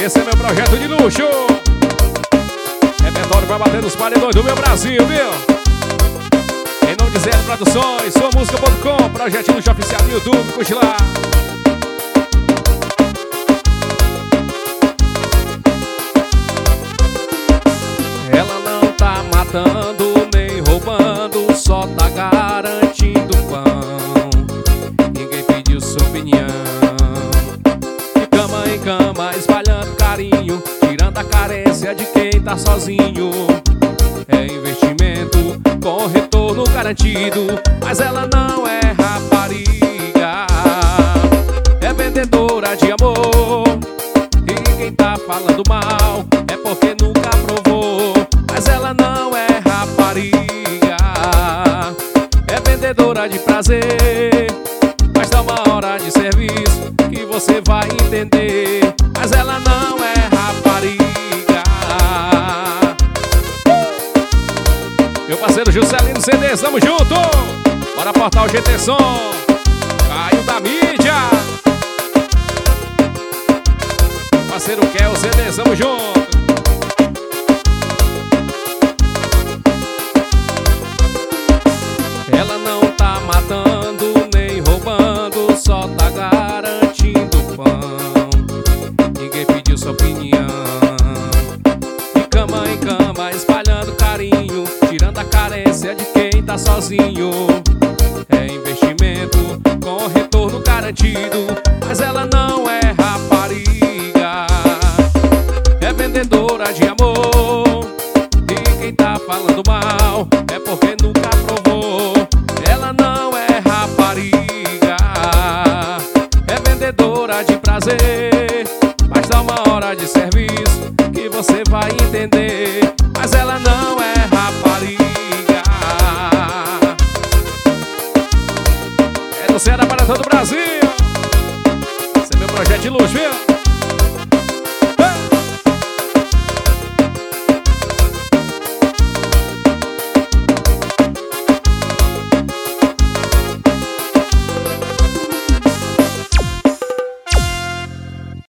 Esse é meu projeto de luxo. Repertório pra bater nos paredões do meu Brasil, viu? Em nome de Zé Produções, suamusica.com, projeto de luxo oficial no YouTube, curte lá. Ela não tá matando nem roubando, só tá garantindo pão. Ninguém pediu sua opinião. De cama em cama, espalhando carinho, tirando a carência de quem tá sozinho. É investimento com retorno garantido, mas ela não é rapariga, é vendedora de amor. E quem tá falando mal é porque nunca provou, mas ela não é rapariga, é vendedora de prazer. Mas dá uma hora de serviço que você vai entender, mas ela não é rapariga. Meu parceiro Juscelino CDs, tamo junto. Bora portar o GT Som, Caio da mídia. Parceiro Kel CDs, tamo junto. Ela não tá matando nem roubando, só tá garantindo pão. Ninguém pediu sua opinião. De cama em cama, espalhando carinho, tirando a carência de quem tá sozinho. É investimento com retorno garantido, mas ela não é rapariga, é vendedora de amor. E quem tá falando mal é porque nunca provou. Ela não é rapariga, é vendedora de prazer. Mas dá uma hora de serviço que você vai entender, mas ela não é rapariga. É do Ceará para todo o Brasil. Esse é meu projeto de luxo, viu?